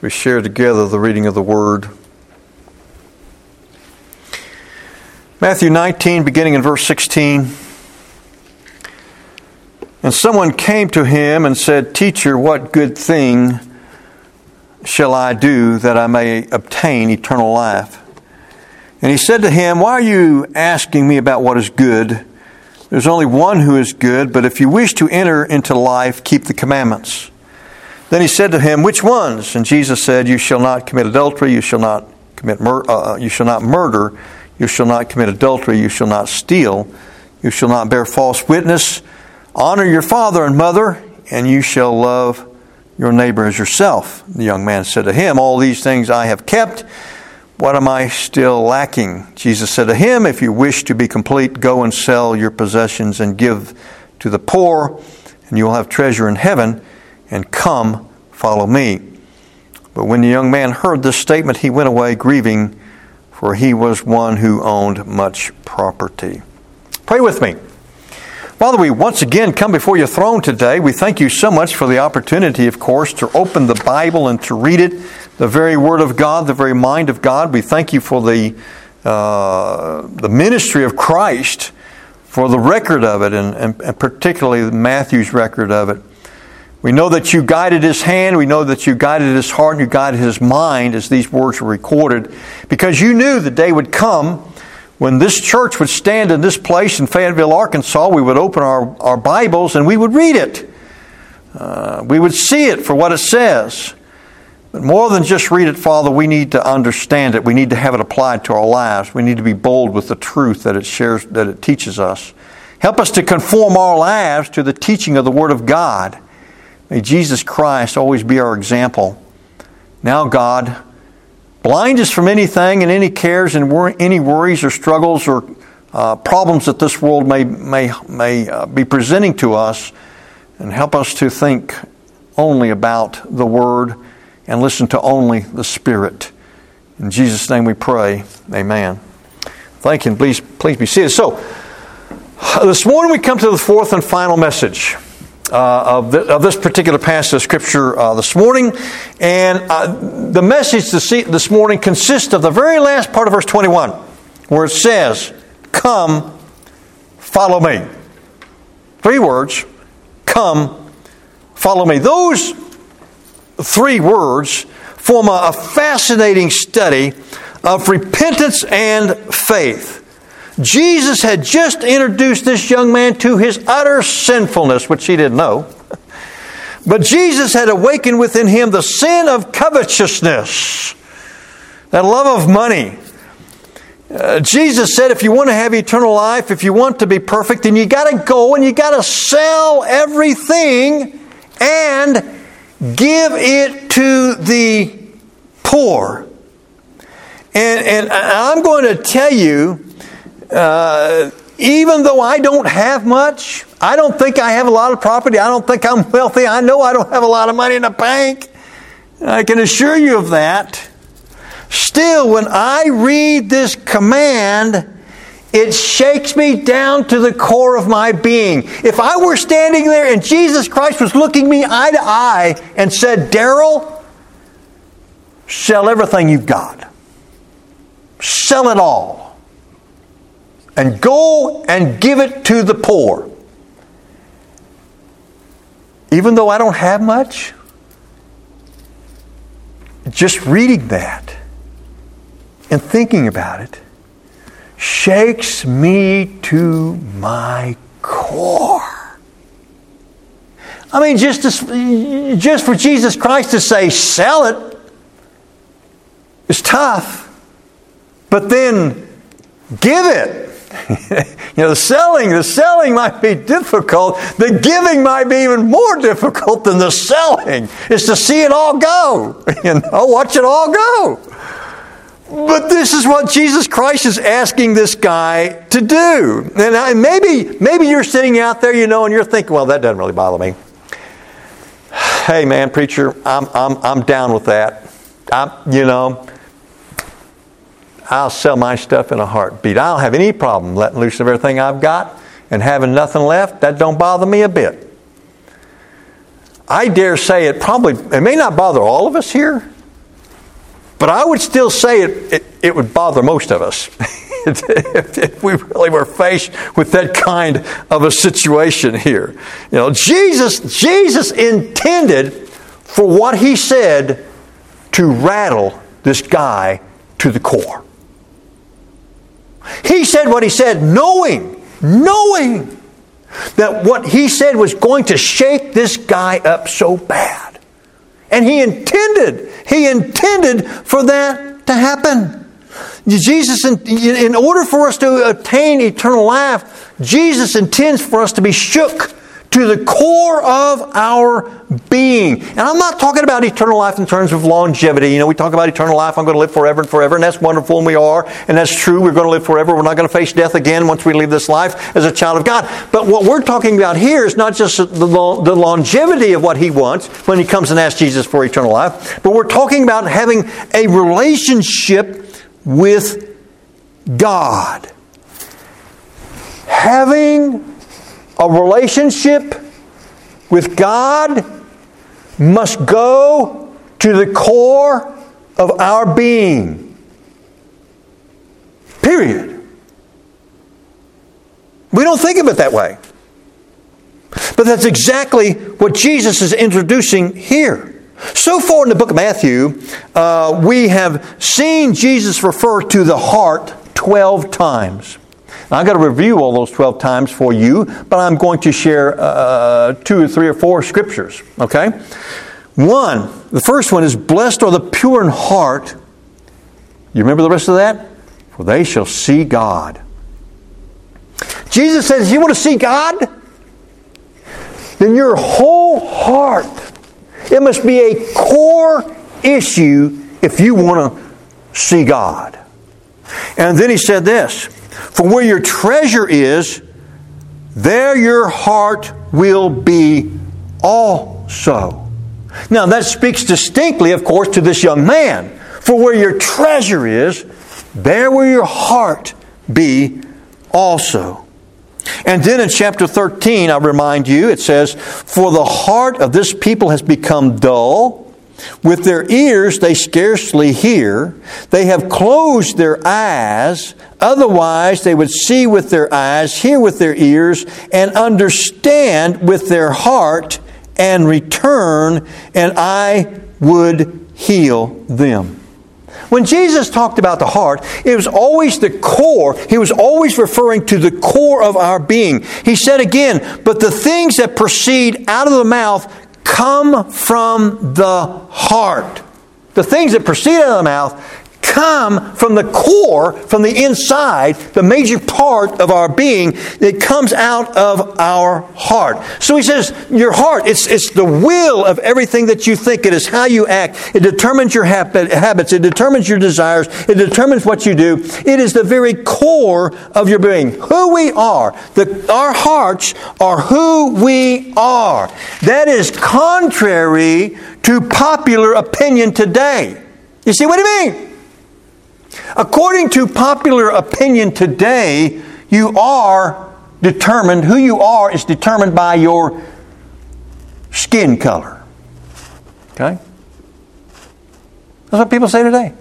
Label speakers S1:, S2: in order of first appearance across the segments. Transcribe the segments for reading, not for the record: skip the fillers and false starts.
S1: we share together the reading of the Word. Matthew 19, beginning in verse 16. And someone came to him and said, "Teacher, what good thing shall I do that I may obtain eternal life?" And he said to him, "Why are you asking me about what is good? There's only one who is good, but if you wish to enter into life, keep the commandments." Then he said to him, "Which ones?" And Jesus said, "You shall not commit adultery, you shall not murder, you shall not commit adultery, you shall not steal, you shall not bear false witness, honor your father and mother, and you shall love your neighbor as yourself." The young man said to him, "All these things I have kept. What am I still lacking?" Jesus said to him, "If you wish to be complete, go and sell your possessions and give to the poor, and you will have treasure in heaven, and come, follow me." But when the young man heard this statement, he went away grieving, for he was one who owned much property. Pray with me. Father, we once again come before your throne today. We thank you so much for the opportunity, of course, to open the Bible and to read it, the very Word of God, the very mind of God. We thank you for the ministry of Christ, for the record of it, and particularly Matthew's record of it. We know that you guided his hand, we know that you guided his heart, and you guided his mind as these words were recorded, because you knew the day would come when this church would stand in this place in Fayetteville, Arkansas. We would open our Bibles and we would read it. We would see it for what it says. But more than just read it, Father, we need to understand it. We need to have it applied to our lives. We need to be bold with the truth that it shares, that it teaches us. Help us to conform our lives to the teaching of the Word of God. May Jesus Christ always be our example. Now, God, blind us from anything and any cares and any worries or struggles or problems that this world may be presenting to us, and help us to think only about the Word and listen to only the Spirit. In Jesus' name we pray. Amen. Thank you, and please be seated. So, this morning we come to the fourth and final message of this particular passage of Scripture this morning. And the message this morning consists of the very last part of verse 21, where it says, "Come, follow me." 3 words, "Come, follow me." Those 3 words form a fascinating study of repentance and faith. Jesus had just introduced this young man to his utter sinfulness, which he didn't know. But Jesus had awakened within him the sin of covetousness, that love of money. Jesus said, if you want to have eternal life, if you want to be perfect, then you got to go and you got to sell everything and give it to the poor. And I'm going to tell you, even though I don't have much, I don't think I have a lot of property, I don't think I'm wealthy, I know I don't have a lot of money in the bank, I can assure you of that. Still, when I read this command, it shakes me down to the core of my being. If I were standing there and Jesus Christ was looking me eye to eye and said, "Daryl, sell everything you've got. Sell it all. And go and give it to the poor." Even though I don't have much, just reading that and thinking about it shakes me to my core. I mean, just for Jesus Christ to say, "Sell it," is tough. But then, give it. The selling might be difficult. The giving might be even more difficult than the selling. It's to see it all go. Watch it all go. But this is what Jesus Christ is asking this guy to do. And maybe you're sitting out there, and you're thinking, "Well, that doesn't really bother me." Hey, man, preacher, I'm down with that. I'll sell my stuff in a heartbeat. I don't have any problem letting loose of everything I've got and having nothing left. That don't bother me a bit. I dare say it may not bother all of us here, But I would still say it would bother most of us if we really were faced with that kind of a situation here. Jesus intended for what He said to rattle this guy to the core. He said what He said knowing that what He said was going to shake this guy up so bad. And He intended for that to happen. Jesus, in order for us to attain eternal life, Jesus intends for us to be shook to the core of our being. And I'm not talking about eternal life in terms of longevity. We talk about eternal life, I'm going to live forever and forever, and that's wonderful, and we are, and that's true, we're going to live forever, we're not going to face death again once we leave this life as a child of God. But what we're talking about here is not just the longevity of what He wants when He comes and asks Jesus for eternal life, but we're talking about having a relationship with God. Having a relationship with God must go to the core of our being. Period. We don't think of it that way. But that's exactly what Jesus is introducing here. So far in the book of Matthew, we have seen Jesus refer to the heart 12 times. Now, I've got to review all those 12 times for you, but I'm going to share 2 or 3 or 4 scriptures. Okay? The first one is, blessed are the pure in heart. You remember the rest of that? For they shall see God. Jesus says, you want to see God? Then your whole heart, it must be a core issue if you want to see God. And then He said this, for where your treasure is, there your heart will be also. Now that speaks distinctly, of course, to this young man. For where your treasure is, there will your heart be also. And then in chapter 13, I remind you, it says, for the heart of this people has become dull. With their ears they scarcely hear. They have closed their eyes. Otherwise they would see with their eyes, hear with their ears, and understand with their heart, and return, and I would heal them. When Jesus talked about the heart, it was always the core. He was always referring to the core of our being. He said again, but the things that proceed out of the mouth come from the heart. The things that proceed out of the mouth come from the core, from the inside, the major part of our being that comes out of our heart. So He says, your heart, it's the will of everything that you think. It is how you act. It determines your habits. It determines your desires. It determines what you do. It is the very core of your being. Who we are. Our hearts are who we are. That is contrary to popular opinion today. You see what I mean? According to popular opinion today, you are determined, who you are is determined by your skin color. Okay? That's what people say today.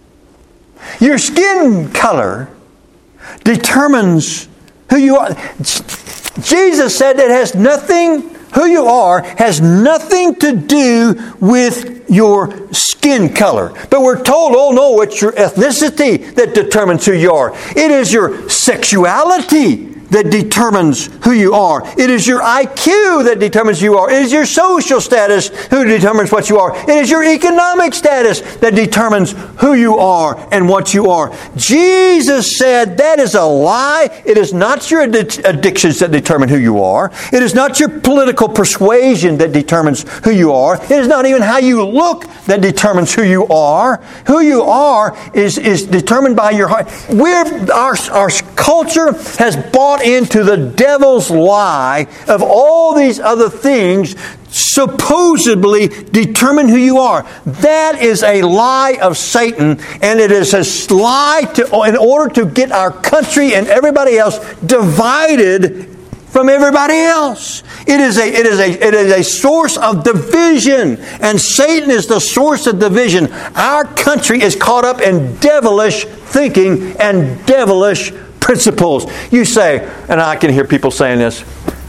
S1: Your skin color determines who you are. Jesus said it has nothing, who you are has nothing to do with your skin color. But we're told, oh no, it's your ethnicity that determines who you are. It is your sexuality that determines who you are. It is your IQ that determines who you are. It is your social status who determines what you are. It is your economic status that determines who you are and what you are. Jesus said that is a lie. It is not your addictions that determine who you are. It is not your political persuasion that determines who you are. It is not even how you look that determines who you are. Who you are is determined by your heart. Our culture has bought into the devil's lie of all these other things supposedly determine who you are. That is a lie of Satan, and it is a lie in order to get our country and everybody else divided from everybody else. It is a source of division, and Satan is the source of division. Our country is caught up in devilish thinking and devilish principles. You say, and I can hear people saying this,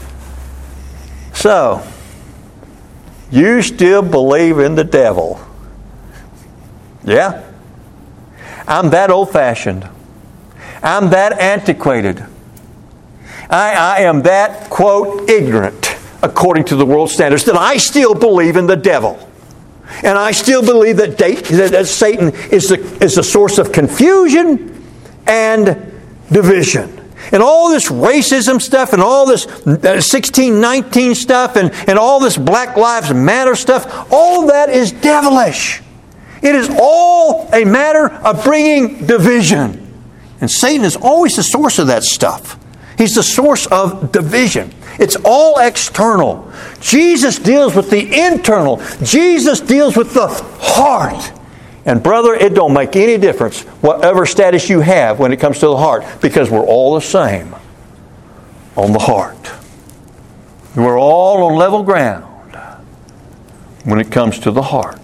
S1: so, you still believe in the devil? Yeah? I'm that old-fashioned. I'm that antiquated. I am that, quote, ignorant, according to the world standards, that I still believe in the devil. And I still believe that Satan is the source of confusion and division. And all this racism stuff and all this 1619 stuff and all this Black Lives Matter stuff, all that is devilish. It is all a matter of bringing division. And Satan is always the source of that stuff. He's the source of division. It's all external. Jesus deals with the internal. Jesus deals with the heart. And brother, it don't make any difference whatever status you have when it comes to the heart, because we're all the same on the heart. We're all on level ground when it comes to the heart.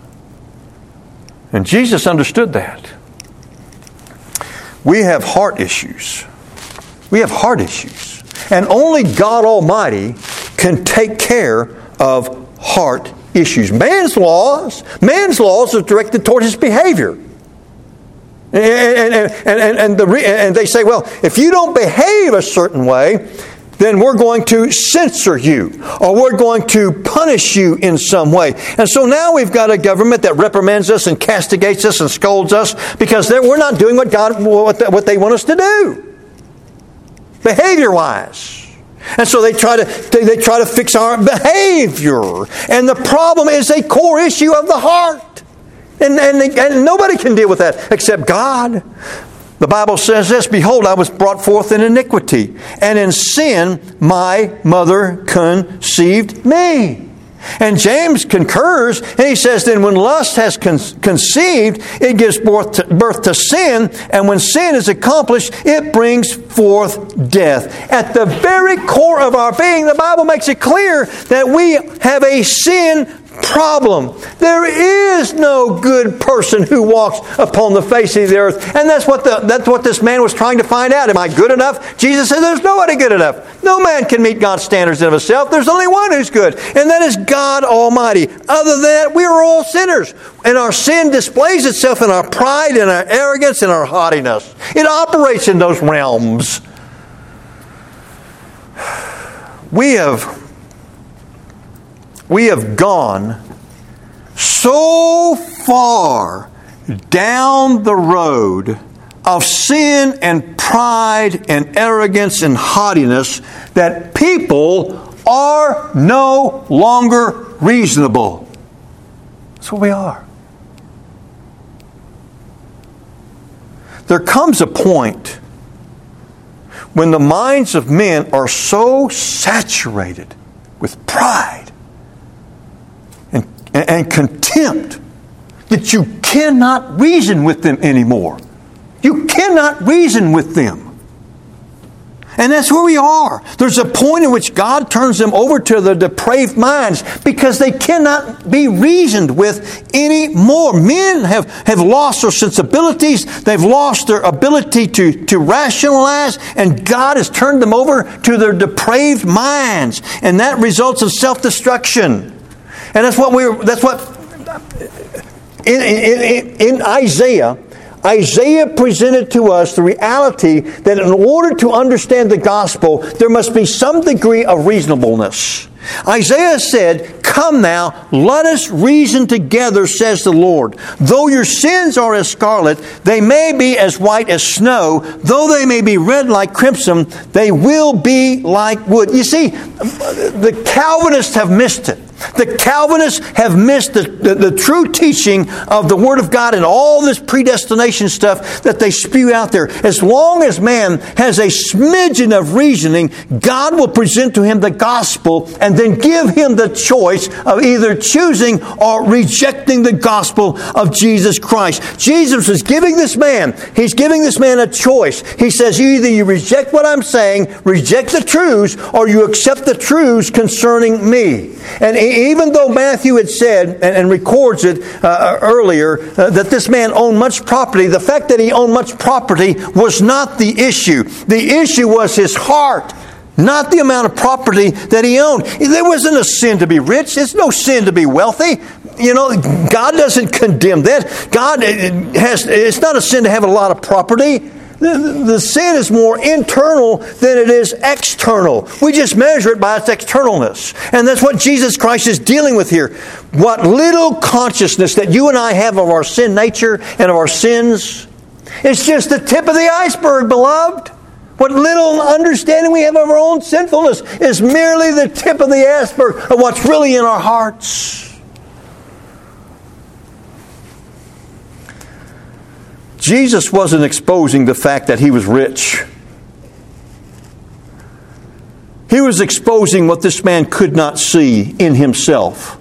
S1: And Jesus understood that. We have heart issues. We have heart issues. And only God Almighty can take care of heart issues. Man's laws are directed toward his behavior. And they say, well, if you don't behave a certain way, then we're going to censor you, or we're going to punish you in some way. And so now we've got a government that reprimands us and castigates us and scolds us because we're not doing what they want us to do, behavior-wise. And so they try to fix our behavior. And the problem is a core issue of the heart. And nobody can deal with that except God. The Bible says this, behold, I was brought forth in iniquity, and in sin my mother conceived me. And James concurs, and he says, then when lust has conceived, it gives birth to sin, and when sin is accomplished, it brings forth death. At the very core of our being, the Bible makes it clear that we have a sin problem. There is no good person who walks upon the face of the earth. And that's what this man was trying to find out. Am I good enough? Jesus said there's nobody good enough. No man can meet God's standards of himself. There's only one who's good, and that is God Almighty. Other than that, we are all sinners. And our sin displays itself in our pride and our arrogance and our haughtiness. It operates in those realms. We have gone so far down the road of sin and pride and arrogance and haughtiness that people are no longer reasonable. That's what we are. There comes a point when the minds of men are so saturated with pride and contempt that you cannot reason with them anymore. You cannot reason with them. And that's where we are. There's a point in which God turns them over to the depraved minds because they cannot be reasoned with anymore. Men have lost their sensibilities. They've lost their ability to rationalize, and God has turned them over to their depraved minds. And that results in self-destruction. And that's what in Isaiah presented to us the reality that in order to understand the gospel, there must be some degree of reasonableness. Isaiah said, come now, let us reason together, says the Lord. Though your sins are as scarlet, they may be as white as snow. Though they may be red like crimson, they will be like wood. You see, the Calvinists have missed it. The Calvinists have missed the true teaching of the Word of God and all this predestination stuff that they spew out there. As long as man has a smidgen of reasoning, God will present to him the gospel and then give him the choice of either choosing or rejecting the gospel of Jesus Christ. Jesus is giving this man, He's giving this man a choice. He says, either you reject what I'm saying, reject the truths, or you accept the truths concerning me. And even though Matthew had said, and records it earlier, that this man owned much property, the fact that he owned much property was not the issue. The issue was his heart, not the amount of property that he owned. There wasn't a sin to be rich. It's no sin to be wealthy. You know, God doesn't condemn that. It's not a sin to have a lot of property. The sin is more internal than it is external. We just measure it by its externalness. And that's what Jesus Christ is dealing with here. What little consciousness that you and I have of our sin nature and of our sins, it's just the tip of the iceberg, beloved. What little understanding we have of our own sinfulness is merely the tip of the iceberg of what's really in our hearts. Jesus wasn't exposing the fact that he was rich. He was exposing what this man could not see in himself.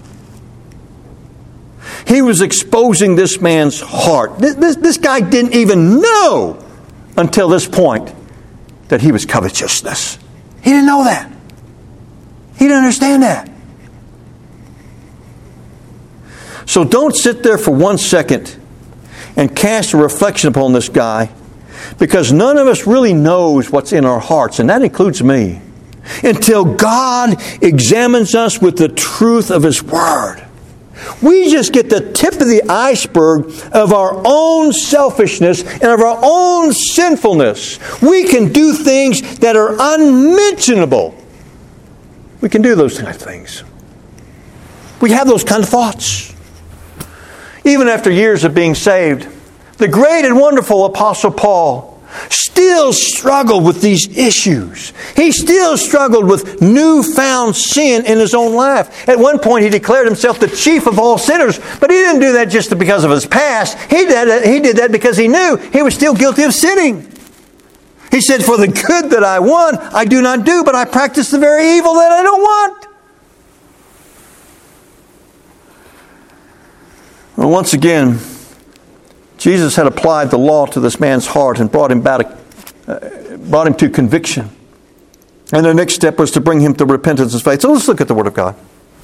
S1: He was exposing this man's heart. This guy didn't even know until this point that he was covetousness. He didn't know that. He didn't understand that. So don't sit there for 1 second and cast a reflection upon this guy, because none of us really knows what's in our hearts, and that includes me, until God examines us with the truth of His Word. We just get the tip of the iceberg of our own selfishness and of our own sinfulness. We can do things that are unmentionable. We can do those kind of things. We have those kind of thoughts. Even after years of being saved, the great and wonderful Apostle Paul still struggled with these issues. He still struggled with newfound sin in his own life. At one point, he declared himself the chief of all sinners, but he didn't do that just because of his past. He did that because he knew he was still guilty of sinning. He said, "For the good that I want, I do not do, but I practice the very evil that I don't want." Well, once again, Jesus had applied the law to this man's heart and brought him to conviction. And the next step was to bring him to repentance and faith. So let's look at the Word of God.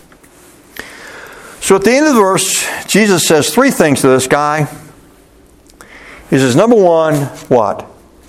S1: So at the end of the verse, Jesus says 3 things to this guy. He says, number 1, what?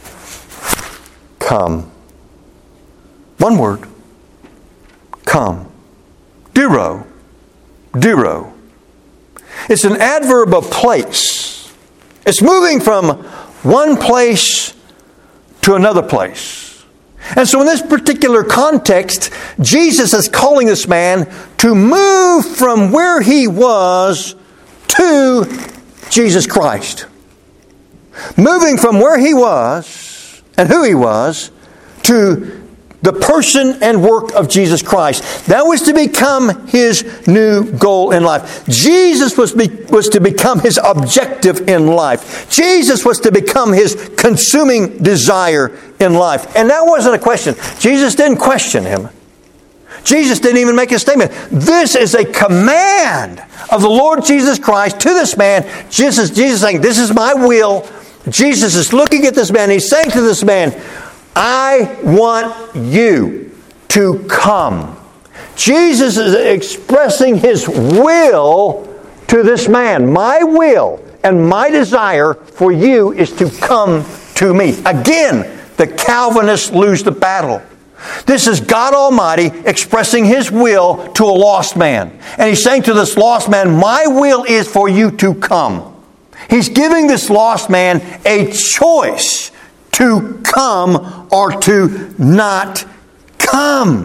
S1: Come. One word. Come. Duro. Duro. It's an adverb of place. It's moving from one place to another place. And so in this particular context, Jesus is calling this man to move from where he was to Jesus Christ. Moving from where he was and who he was to the person and work of Jesus Christ. That was to become his new goal in life. Jesus was to become his objective in life. Jesus was to become his consuming desire in life. And that wasn't a question. Jesus didn't question him. Jesus didn't even make a statement. This is a command of the Lord Jesus Christ to this man. Jesus saying, "This is my will." Jesus is looking at this man. He's saying to this man, "I want you to come." Jesus is expressing His will to this man. My will and my desire for you is to come to me. Again, the Calvinists lose the battle. This is God Almighty expressing His will to a lost man. And He's saying to this lost man, "My will is for you to come." He's giving this lost man a choice to come or to not come.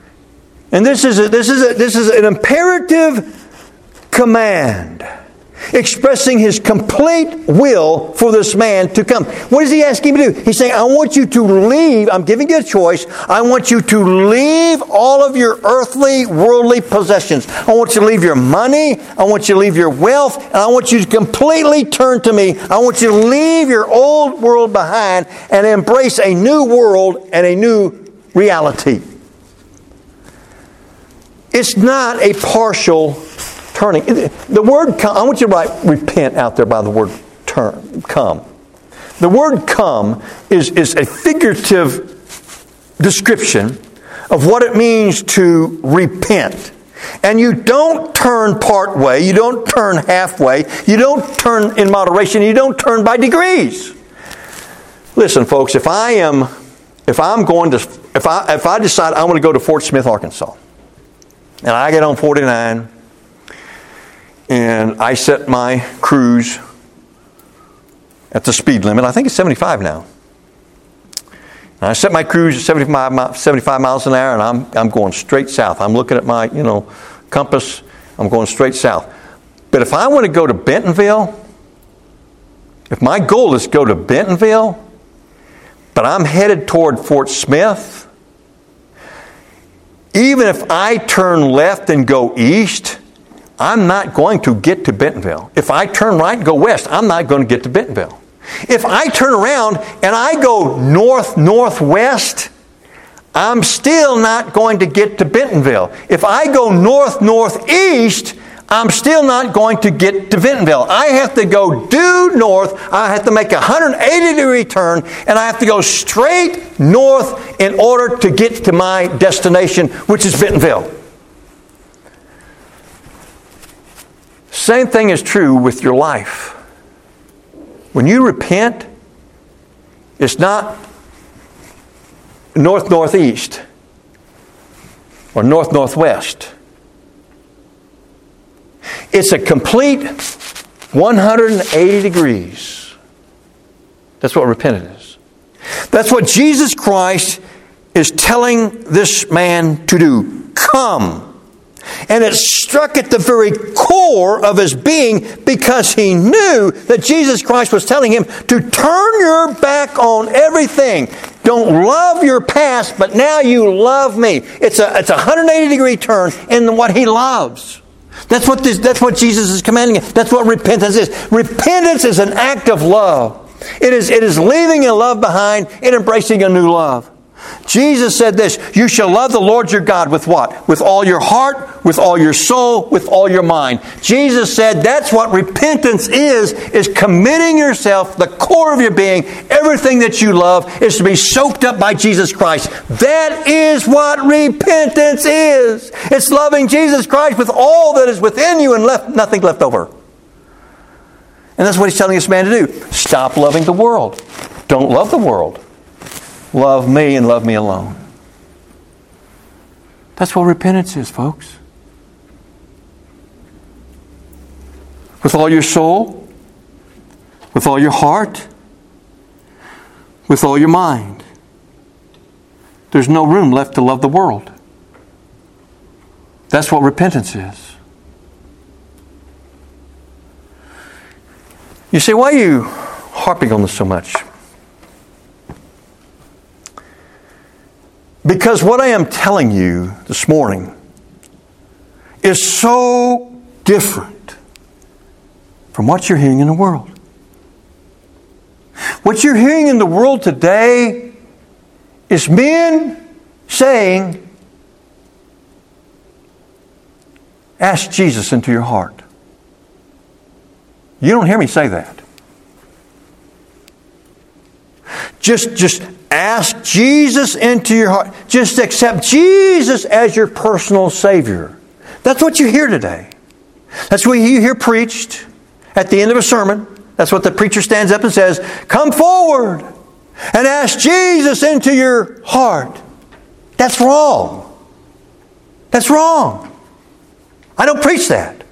S1: And this is an imperative command. expressing His complete will for this man to come. What is He asking him to do? He's saying, I want you to leave. I'm giving you a choice. I want you to leave all of your earthly, worldly possessions. I want you to leave your money. I want you to leave your wealth. And I want you to completely turn to me. I want you to leave your old world behind and embrace a new world and a new reality. It's not a partial turning. The word come, I want you to write repent out there by the word come. The word come is a figurative description of what it means to repent. And you don't turn part way, you don't turn halfway, you don't turn in moderation, you don't turn by degrees. Listen, folks, if I decide I want to go to Fort Smith, Arkansas, and I get on 49, and I set my cruise at the speed limit. I think it's 75 now. And I set my cruise at 75 miles an hour, and I'm going straight south. I'm looking at my, compass. I'm going straight south. But if I want to go to Bentonville, if my goal is to go to Bentonville, but I'm headed toward Fort Smith, even if I turn left and go east, I'm not going to get to Bentonville. If I turn right and go west, I'm not going to get to Bentonville. If I turn around and I go north-northwest, I'm still not going to get to Bentonville. If I go north-northeast, I'm still not going to get to Bentonville. I have to go due north. I have to make a 180-degree turn, and I have to go straight north in order to get to my destination, which is Bentonville. Same thing is true with your life. When you repent, it's not north-northeast or north-northwest. It's a complete 180 degrees. That's what repentance is. That's what Jesus Christ is telling this man to do. Come. And it struck at the very core of his being because he knew that Jesus Christ was telling him to turn your back on everything. Don't love your past, but now you love me. It's a 180-degree turn in what he loves. That's what Jesus is commanding. That's what repentance is. Repentance is an act of love. It is leaving a love behind and embracing a new love. Jesus said this, you shall love the Lord your God with what? With all your heart, with all your soul, with all your mind. Jesus said that's what repentance is committing yourself, the core of your being, everything that you love is to be soaked up by Jesus Christ. That is what repentance is. It's loving Jesus Christ with all that is within you and nothing left over. And that's what He's telling this man to do. Stop loving the world. Don't love the world. Love me and love me alone. That's what repentance is, folks. With all your soul, with all your heart, with all your mind. There's no room left to love the world. That's what repentance is. You say, why are you harping on this so much? Because what I am telling you this morning is so different from what you're hearing in the world. What you're hearing in the world today is men saying, ask Jesus into your heart. You don't hear me say that. Just ask Jesus into your heart. Just accept Jesus as your personal Savior. That's what you hear today. That's what you hear preached at the end of a sermon. That's what the preacher stands up and says, come forward and ask Jesus into your heart. That's wrong. That's wrong. I don't preach that.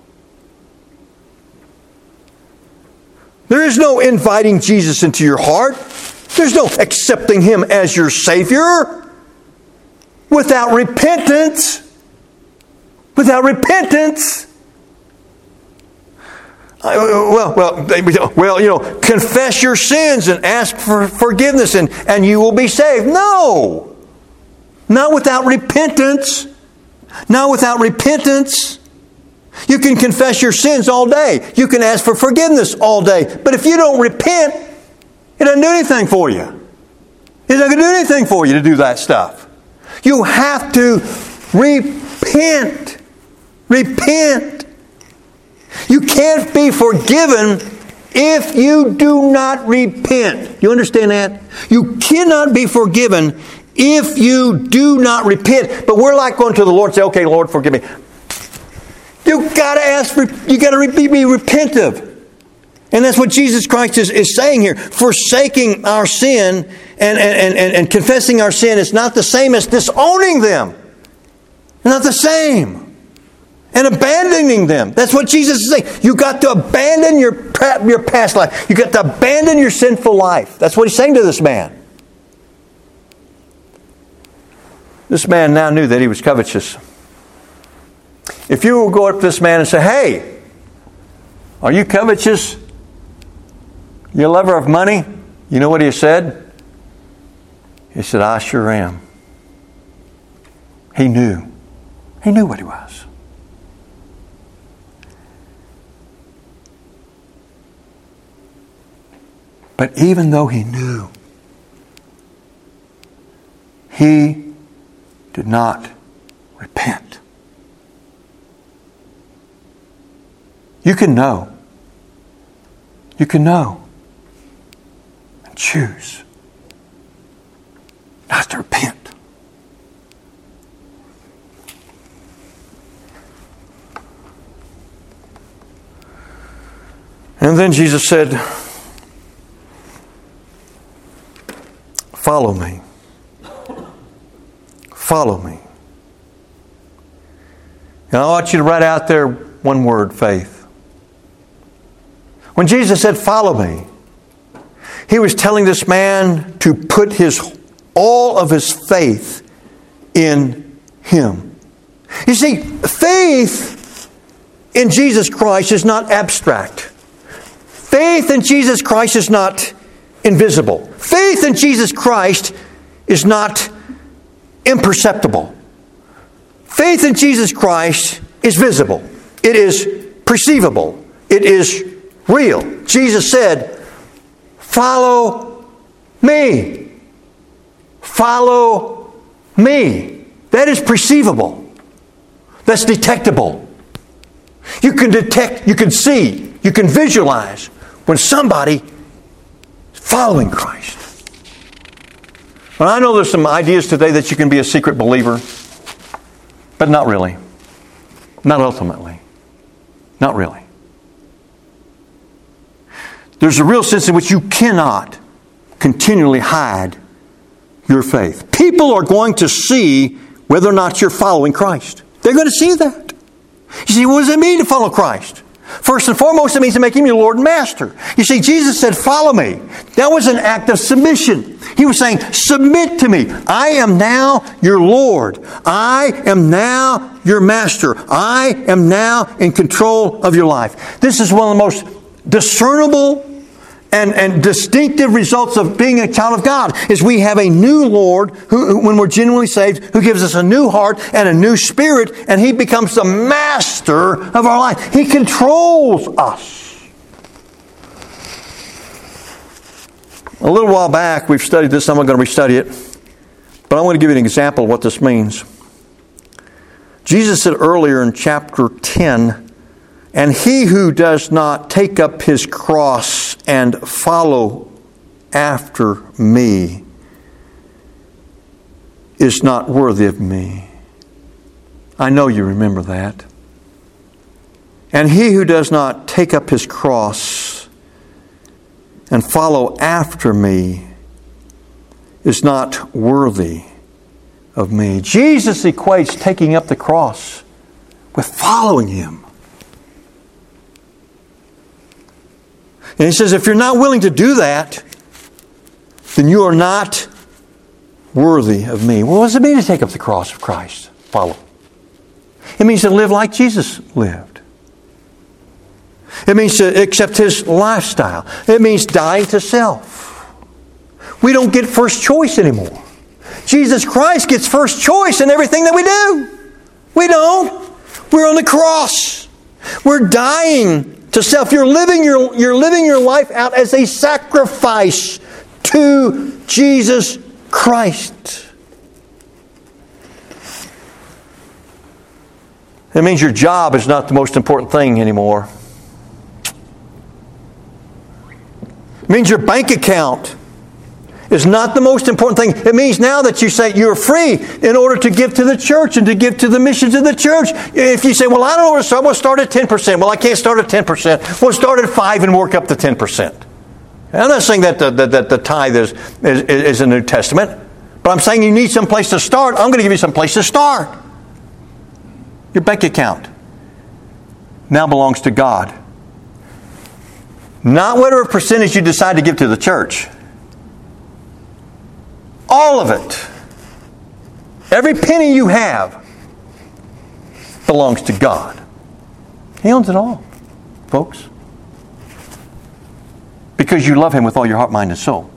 S1: There is no inviting Jesus into your heart. There's no accepting Him as your Savior without repentance. Without repentance. Confess your sins and ask for forgiveness and you will be saved. No! Not without repentance. Not without repentance. You can confess your sins all day. You can ask for forgiveness all day. But if you don't repent, it doesn't do anything for you. It's not going to do anything for you to do that stuff. You have to repent. Repent. You can't be forgiven if you do not repent. You understand that? You cannot be forgiven if you do not repent. But we're like going to the Lord and say, okay, Lord, forgive me. You got to ask for, you got to be repentive. And that's what Jesus Christ is saying here. Forsaking our sin and confessing our sin is not the same as disowning them. It's not the same. And abandoning them. That's what Jesus is saying. You got to abandon your past life. You got to abandon your sinful life. That's what he's saying to this man. This man now knew that he was covetous. If you will go up to this man and say, hey, are you covetous? You a lover of money? You know what he said? He said, I sure am. He knew. He knew what he was. But even though he knew, he did not repent. You can know. You can know and choose not to repent. And then Jesus said, follow me. Follow me. And I want you to write out there one word, faith. When Jesus said, follow me, he was telling this man to put all of his faith in him. You see, faith in Jesus Christ is not abstract. Faith in Jesus Christ is not invisible. Faith in Jesus Christ is not imperceptible. Faith in Jesus Christ is visible. It is perceivable. It is real. Jesus said, follow me. Follow me. That is perceivable. That's detectable. You can detect, you can see, you can visualize when somebody is following Christ. Well, I know there's some ideas today that you can be a secret believer, but not really. Not ultimately. Not really. There's a real sense in which you cannot continually hide your faith. People are going to see whether or not you're following Christ. They're going to see that. You see, what does it mean to follow Christ? First and foremost, it means to make Him your Lord and Master. You see, Jesus said, follow me. That was an act of submission. He was saying, submit to me. I am now your Lord. I am now your Master. I am now in control of your life. This is one of the most discernible and distinctive results of being a child of God is we have a new Lord who, when we're genuinely saved, who gives us a new heart and a new spirit, and He becomes the master of our life. He controls us. A little while back, we've studied this. I'm not going to restudy it. But I want to give you an example of what this means. Jesus said earlier in chapter 10, and he who does not take up his cross and follow after me is not worthy of me. I know you remember that. And he who does not take up his cross and follow after me is not worthy of me. Jesus equates taking up the cross with following Him. And He says, if you're not willing to do that, then you are not worthy of me. Well, what does it mean to take up the cross of Christ? Follow. It means to live like Jesus lived. It means to accept His lifestyle. It means dying to self. We don't get first choice anymore. Jesus Christ gets first choice in everything that we do. We don't. We're on the cross. We're dying to self. You're living your life out as a sacrifice to Jesus Christ. It means your job is not the most important thing anymore. It means your bank account is not the most important thing. It means now that you say you're free in order to give to the church and to give to the missions of the church. If you say, well, I don't know where to start, we'll start at 10%. Well, I can't start at 10%. We'll start at 5% and work up to 10%. I'm not saying that the tithe is a New Testament, but I'm saying you need some place to start. I'm going to give you some place to start. Your bank account now belongs to God. Not whatever percentage you decide to give to the church. All of it. Every penny you have belongs to God. He owns it all, folks. Because you love Him with all your heart, mind, and soul.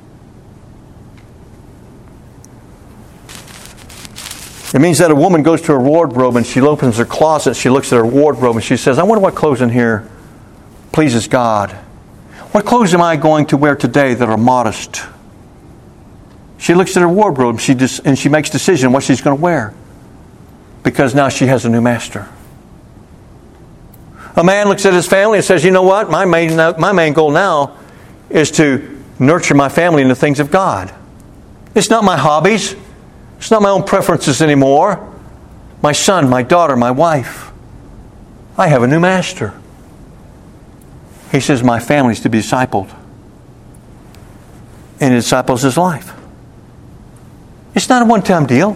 S1: It means that a woman goes to her wardrobe and she opens her closet, she looks at her wardrobe and she says, I wonder what clothes in here pleases God. What clothes am I going to wear today that are modest? She looks at her wardrobe and she makes a decision what she's going to wear. Because now she has a new master. A man looks at his family and says, you know what? My main goal now is to nurture my family in the things of God. It's not my hobbies. It's not my own preferences anymore. My son, my daughter, my wife. I have a new master. He says my family is to be discipled. And He disciples his life. It's not a one-time deal.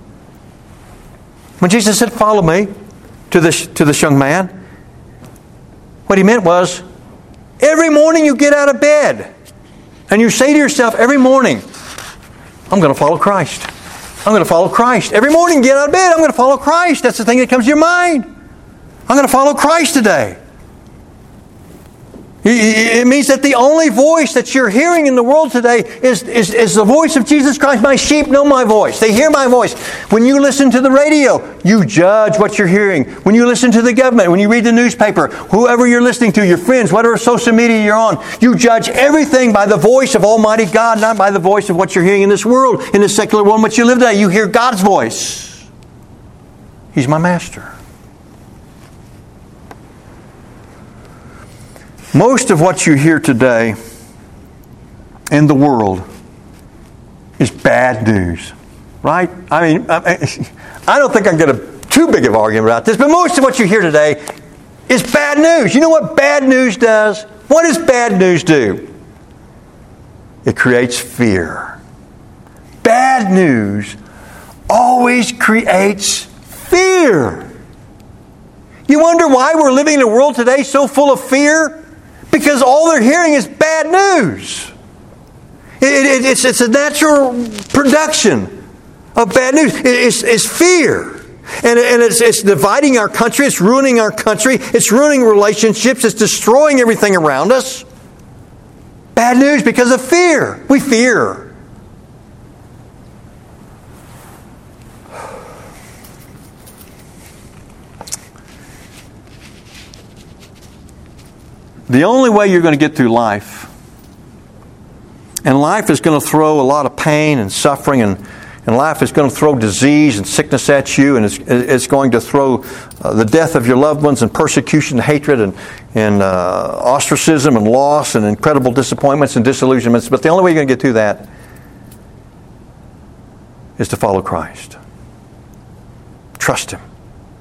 S1: When Jesus said, follow me, to this young man, what He meant was, every morning you get out of bed and you say to yourself every morning, I'm going to follow Christ. I'm going to follow Christ. Every morning you get out of bed, I'm going to follow Christ. That's the thing that comes to your mind. I'm going to follow Christ today. It means that the only voice that you're hearing in the world today is the voice of Jesus Christ. My sheep know my voice. They hear my voice. When you listen to the radio, you judge what you're hearing. When you listen to the government, when you read the newspaper, whoever you're listening to, your friends, whatever social media you're on, you judge everything by the voice of Almighty God, not by the voice of what you're hearing in this world, in this secular world in which you live today. You hear God's voice. He's my master. Most of what you hear today in the world is bad news, right? I mean, I don't think I can get too big of an argument about this, but most of what you hear today is bad news. You know what bad news does? What does bad news do? It creates fear. Bad news always creates fear. You wonder why we're living in a world today so full of fear? Because all they're hearing is bad news. It's a natural production of bad news. It's fear. And it's dividing our country. It's ruining our country. It's ruining relationships. It's destroying everything around us. Bad news because of fear. We fear. The only way you're going to get through life, and life is going to throw a lot of pain and suffering, and life is going to throw disease and sickness at you, and it's going to throw the death of your loved ones and persecution and hatred and ostracism and loss and incredible disappointments and disillusionments. But the only way you're going to get through that is to follow Christ. Trust Him.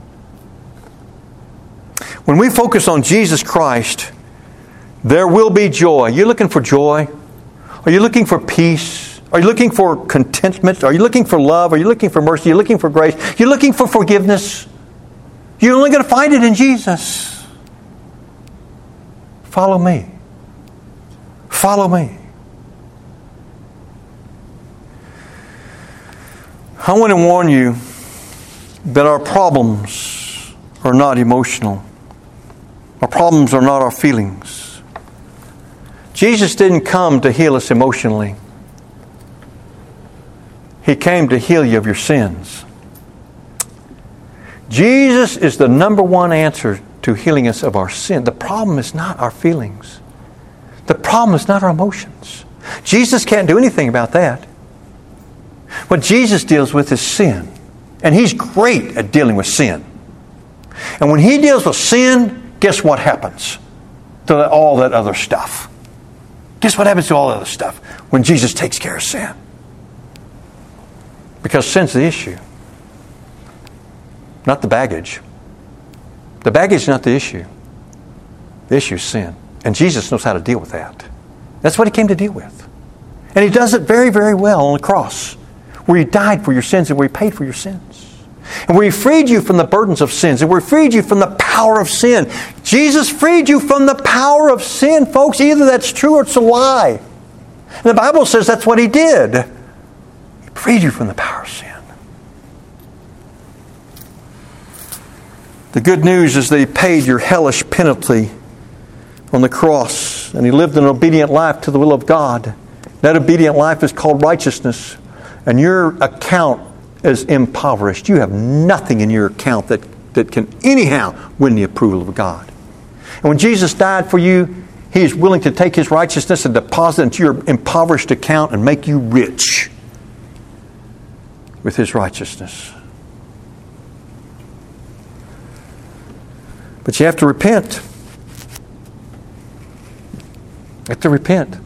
S1: When we focus on Jesus Christ, there will be joy. Are you looking for joy? Are you looking for peace? Are you looking for contentment? Are you looking for love? Are you looking for mercy? Are you looking for grace? You're looking for forgiveness? You're only going to find it in Jesus. Follow me. Follow me. I want to warn you that our problems are not emotional. Our problems are not our feelings. Jesus didn't come to heal us emotionally. He came to heal you of your sins. Jesus is the number one answer to healing us of our sin. The problem is not our feelings. The problem is not our emotions. Jesus can't do anything about that. What Jesus deals with is sin. And He's great at dealing with sin. And when He deals with sin, guess what happens to all that other stuff? Guess what happens to all that other stuff when Jesus takes care of sin? Because sin's the issue, not the baggage. The baggage is not the issue. The issue is sin. And Jesus knows how to deal with that. That's what He came to deal with. And He does it very, very well on the cross, where He died for your sins and where He paid for your sins. And where He freed you from the burdens of sins and where He freed you from the power of sin. Jesus freed you from the power of sin, folks. Either that's true or it's a lie. And the Bible says that's what He did. He freed you from the power of sin. The good news is that He paid your hellish penalty on the cross. And He lived an obedient life to the will of God. That obedient life is called righteousness. And your account is impoverished. You have nothing in your account that can anyhow win the approval of God. And when Jesus died for you, He is willing to take His righteousness and deposit it into your impoverished account and make you rich with His righteousness. But you have to repent. You have to repent.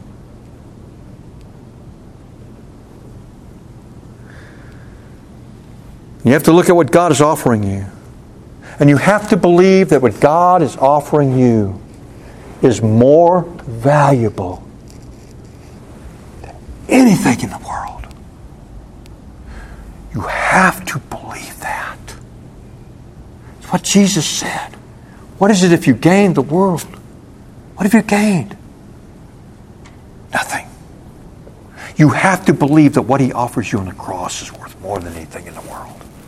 S1: You have to look at what God is offering you. And you have to believe that what God is offering you is more valuable than anything in the world. You have to believe that. It's what Jesus said. What is it if you gain the world? What have you gained? Nothing. You have to believe that what He offers you on the cross is worth more than anything in the world.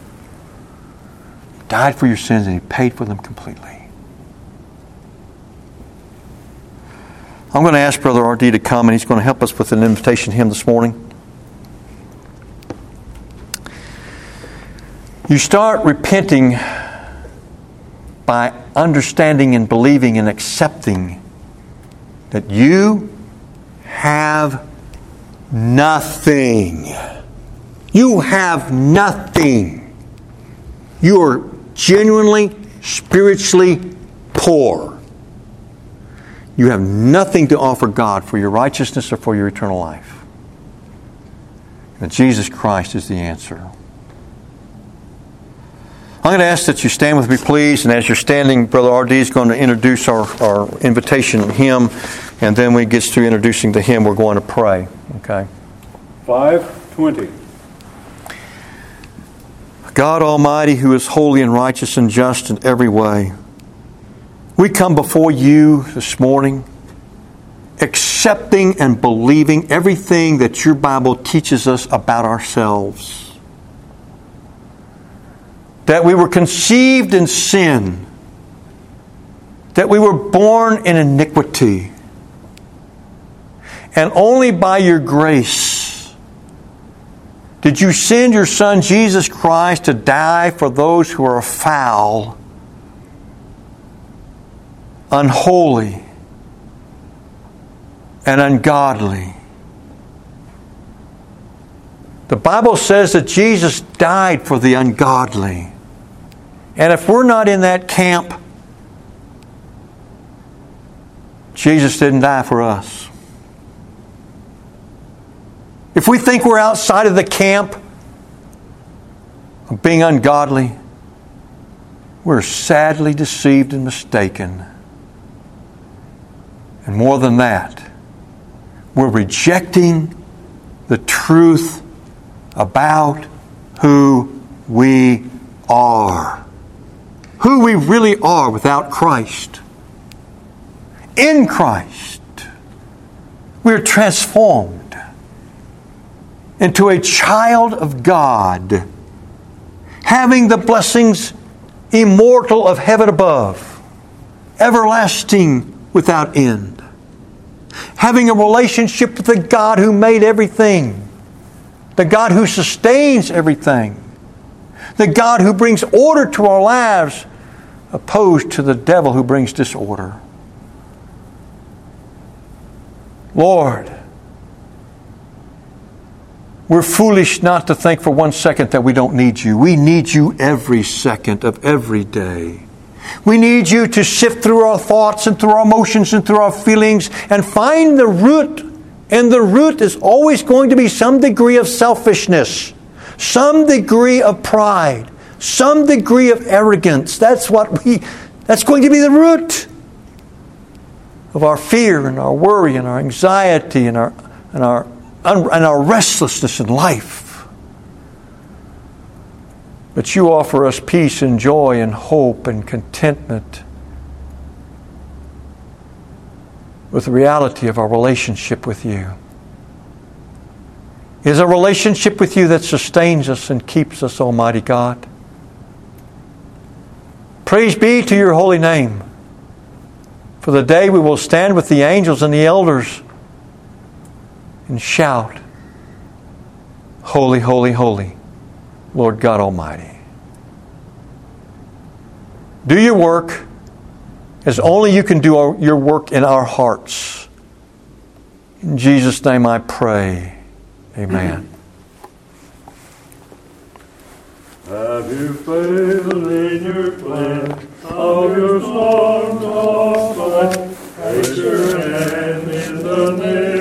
S1: He died for your sins and He paid for them completely. I'm going to ask Brother R.D. to come, and he's going to help us with an invitation hymn this morning. You start repenting by understanding and believing and accepting that you have nothing. You have nothing. You are genuinely, spiritually poor. You have nothing to offer God for your righteousness or for your eternal life. And Jesus Christ is the answer. I'm going to ask that you stand with me, please. And as you're standing, Brother R.D. is going to introduce our invitation hymn. And then when he gets through introducing the hymn, we're going to pray. Okay?
S2: 520.
S1: God Almighty, who is holy and righteous and just in every way, we come before you this morning accepting and believing everything that your Bible teaches us about ourselves. That we were conceived in sin. That we were born in iniquity. And only by your grace did you send your Son Jesus Christ to die for those who are foul, unholy, and ungodly. The Bible says that Jesus died for the ungodly. And if we're not in that camp, Jesus didn't die for us. If we think we're outside of the camp of being ungodly, we're sadly deceived and mistaken. And more than that, we're rejecting the truth about who we are. Who we really are without Christ. In Christ, we're transformed into a child of God, having the blessings immortal of heaven above, everlasting without end. Having a relationship with the God who made everything, the God who sustains everything, the God who brings order to our lives, opposed to the devil who brings disorder. Lord, we're foolish not to think for 1 second that we don't need You. We need You every second of every day. We need You to sift through our thoughts and through our emotions and through our feelings and find the root. And the root is always going to be some degree of selfishness, some degree of pride, some degree of arrogance. That's going to be the root of our fear and our worry and our anxiety and our restlessness in life. But You offer us peace and joy and hope and contentment with the reality of our relationship with You. It is a relationship with You that sustains us and keeps us, Almighty God. Praise be to Your holy name. For the day we will stand with the angels and the elders and shout, Holy, holy, holy, Lord God Almighty. Do Your work as only You can do Your work in our hearts. In Jesus' name I pray. Amen.
S2: Have You failed in Your plan of Your storms of life? Raise your hand in the name